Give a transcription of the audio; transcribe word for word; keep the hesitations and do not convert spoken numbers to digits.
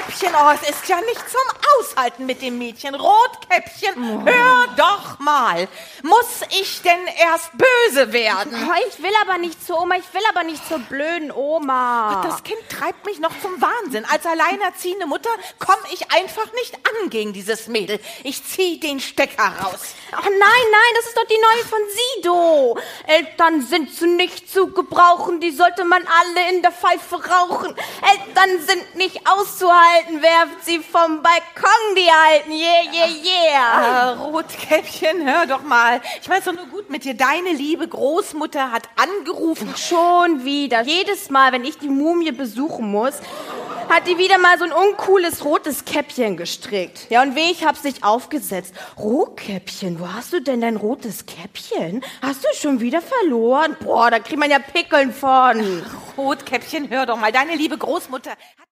Rotkäppchen, oh, es ist ja nicht zum Aushalten mit dem Mädchen. Rotkäppchen, oh. Hör doch mal. Muss ich denn erst böse werden? Oh, ich will aber nicht zur Oma, ich will aber nicht zur blöden Oma. Ach, das Kind treibt mich noch zum Wahnsinn. Als alleinerziehende Mutter komme ich einfach nicht an gegen dieses Mädel. Ich zieh den Stecker raus. Ach nein, nein, das ist doch die neue von Sido. Eltern sind zu nicht zu gebrauchen, die sollte man alle in der Pfeife rauchen. Eltern sind nicht auszuhalten, werft sie vom Balkon, die Alten. Yeah, yeah, yeah. Äh, Rotkäppchen, hör doch mal. Ich weiß doch nur gut mit dir. Deine liebe Großmutter hat angerufen. Schon wieder. Jedes Mal, wenn ich die Mumie besuchen muss, hat die wieder mal so ein uncooles rotes Käppchen gestrickt. Ja, und weh, ich hab's nicht aufgesetzt. Rotkäppchen, wo hast du denn dein rotes Käppchen? Hast du schon wieder verloren? Boah, da kriegt man ja Pickeln von. Ach, Rotkäppchen, hör doch mal. Deine liebe Großmutter